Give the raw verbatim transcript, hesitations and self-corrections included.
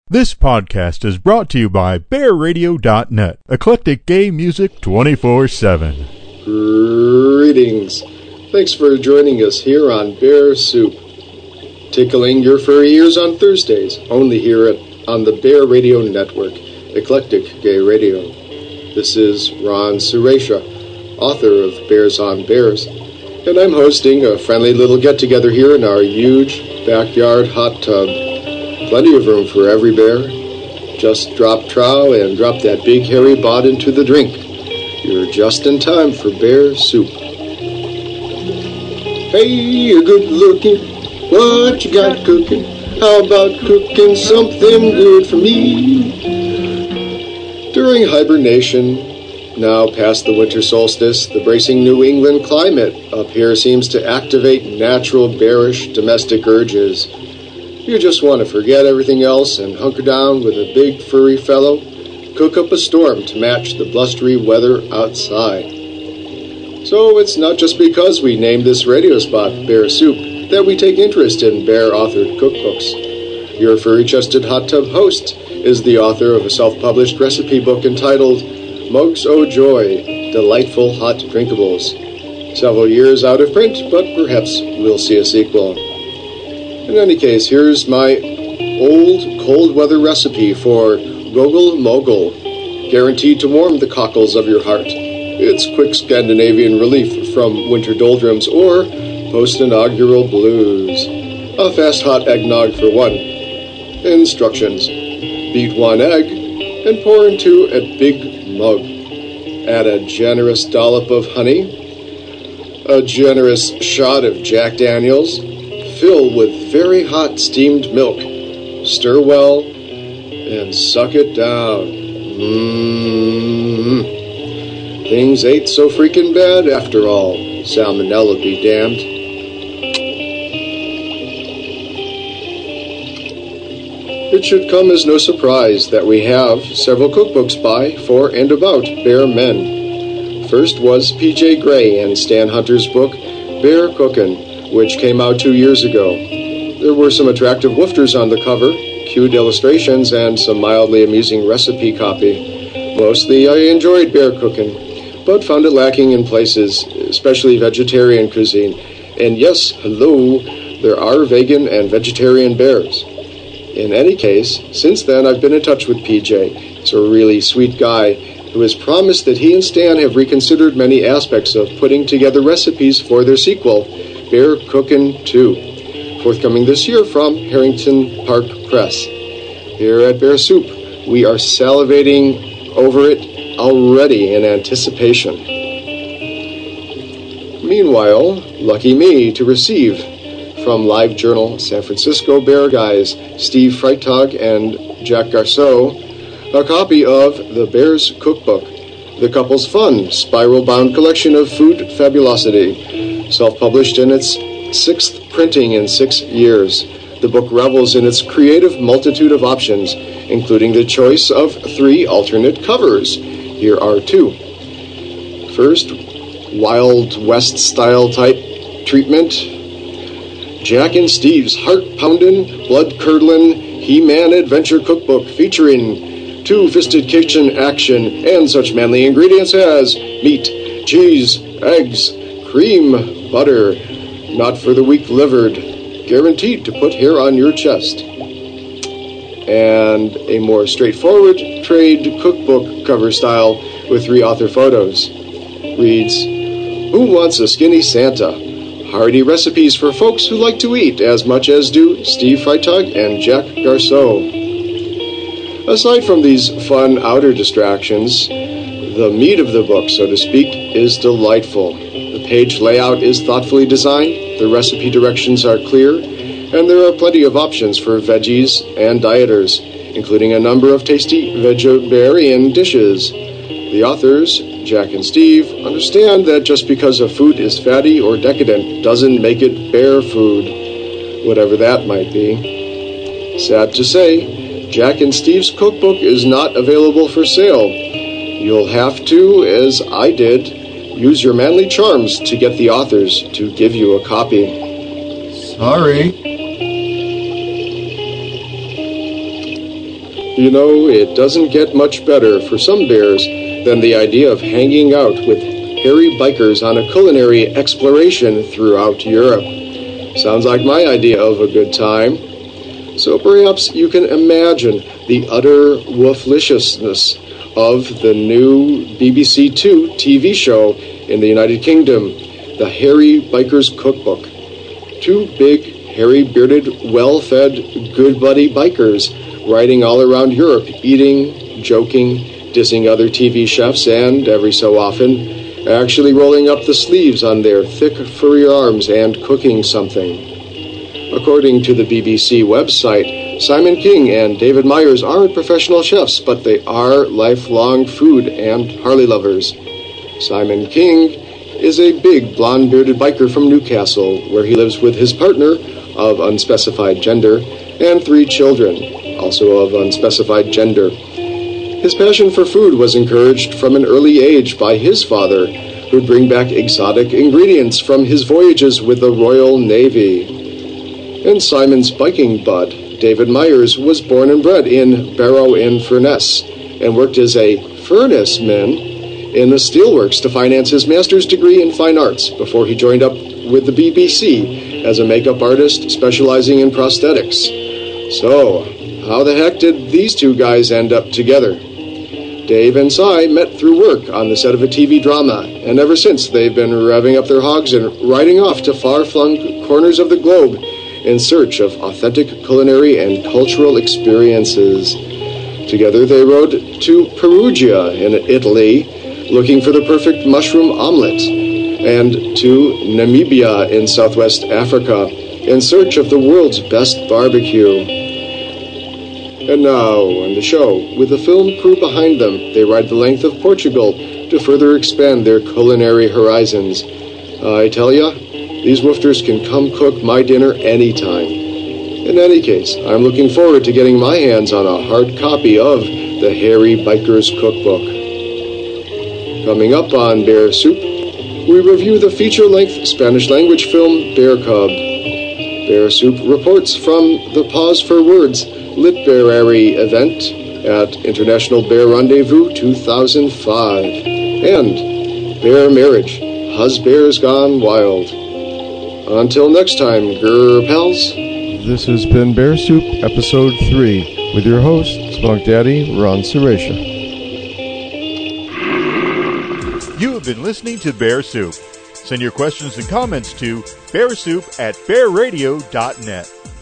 This podcast is brought to you by bear radio dot net, eclectic gay music twenty-four seven. Greetings. Thanks for joining us here on Bear Soup. Tickling your furry ears on Thursdays, only here at, on the Bear Radio Network, eclectic gay radio. This is Ron Suresha, author of Bears on Bears, and I'm hosting a friendly little get-together here in our huge backyard hot tub. Plenty of room for every bear. Just drop trow and drop that big hairy bod into the drink. You're just in time for Bear Soup. Hey, you're good looking. What you got cooking? How about cooking something good for me? During hibernation, now past the winter solstice, the bracing New England climate up here seems to activate natural bearish domestic urges. You just want to forget everything else and hunker down with a big furry fellow, cook up a storm to match the blustery weather outside. So it's not just because we named this radio spot Bear Soup that we take interest in bear-authored cookbooks. Your furry-chested hot tub host is the author of a self-published recipe book entitled Mugs O' Joy, Delightful Hot Drinkables. Several years out of print, but perhaps we'll see a sequel. In any case, here's my old cold weather recipe for Goggle Mogul, guaranteed to warm the cockles of your heart. It's quick Scandinavian relief from winter doldrums or post-inaugural blues. A fast hot eggnog for one. Instructions: beat one egg and pour into a big mug. Add a generous dollop of honey, a generous shot of Jack Daniels. Fill with very hot steamed milk. Stir well and suck it down. Mmm. Things ain't so freaking bad after all. Salmonella be damned. It should come as no surprise that we have several cookbooks by, for, and about bear men. First was P J Gray and Stan Hunter's book, Bear Cookin', which came out two years ago. There were some attractive woofters on the cover, cute illustrations, and some mildly amusing recipe copy. Mostly I enjoyed bear cooking, but found it lacking in places, especially vegetarian cuisine. And yes, hello, there are vegan and vegetarian bears. In any case, since then I've been in touch with P J. He's a really sweet guy who has promised that he and Stan have reconsidered many aspects of putting together recipes for their sequel, Bear Cookin' two, forthcoming this year from Harrington Park Press. Here at Bear Soup, we are salivating over it already in anticipation. Meanwhile, lucky me to receive from LiveJournal San Francisco Bear Guys Steve Freitag and Jack Garceau a copy of The Bear's Cookbook, the couple's fun, spiral-bound collection of food fabulosity. Self-published in its sixth printing in six years, the book revels in its creative multitude of options, including the choice of three alternate covers. Here are two. First, Wild West-style type treatment. Jack and Steve's heart-pounding, blood-curdling He-Man adventure cookbook featuring two-fisted kitchen action and such manly ingredients as meat, cheese, eggs, cream, butter, not for the weak-livered, guaranteed to put hair on your chest. And a more straightforward trade cookbook cover style with three author photos. Reads, Who Wants a Skinny Santa? Hearty recipes for folks who like to eat as much as do Steve Freitag and Jack Garceau. Aside from these fun outer distractions, the meat of the book, so to speak, is delightful. The page layout is thoughtfully designed, the recipe directions are clear, and there are plenty of options for veggies and dieters, including a number of tasty vegetarian dishes. The authors, Jack and Steve, understand that just because a food is fatty or decadent doesn't make it bear food, whatever that might be. Sad to say, Jack and Steve's cookbook is not available for sale. You'll have to, as I did, use your manly charms to get the authors to give you a copy. Sorry. You know, it doesn't get much better for some bears than the idea of hanging out with hairy bikers on a culinary exploration throughout Europe. Sounds like my idea of a good time. So perhaps you can imagine the utter woofliciousness of the new B B C Two T V show in the United Kingdom, The Hairy Biker's Cookbook. Two big, hairy, bearded, well-fed, good buddy bikers riding all around Europe, eating, joking, dissing other T V chefs, and, every so often, actually rolling up the sleeves on their thick, furry arms and cooking something. According to the B B C website, Simon King and David Myers aren't professional chefs, but they are lifelong food and Harley lovers. Simon King is a big, blonde-bearded biker from Newcastle, where he lives with his partner, of unspecified gender, and three children, also of unspecified gender. His passion for food was encouraged from an early age by his father, who'd bring back exotic ingredients from his voyages with the Royal Navy. And Simon's biking bud, David Myers, was born and bred in Barrow-in-Furness and worked as a furnaceman in the steelworks to finance his master's degree in fine arts before he joined up with the B B C as a makeup artist specializing in prosthetics. So, how the heck did these two guys end up together? Dave and Si met through work on the set of a T V drama, and ever since they've been revving up their hogs and riding off to far-flung corners of the globe in search of authentic culinary and cultural experiences. Together they rode to Perugia in Italy, looking for the perfect mushroom omelet, and to Namibia in southwest Africa in search of the world's best barbecue. And now, on the show, with the film crew behind them, they ride the length of Portugal to further expand their culinary horizons. Uh, I tell ya, these woofters can come cook my dinner anytime. In any case, I'm looking forward to getting my hands on a hard copy of The Hairy Biker's Cookbook. Coming up on Bear Soup, we review the feature-length Spanish-language film Bear Cub. Bear Soup reports from the Pause for Words Literary event at International Bear Rendezvous two thousand five. And Bear Marriage, Hus Bears Gone Wild. Until next time, grr pals. This has been Bear Soup, Episode three, with your host, Spunk Daddy, Ron Suretia. You have been listening to Bear Soup. Send your questions and comments to bearsoup at bear radio dot net.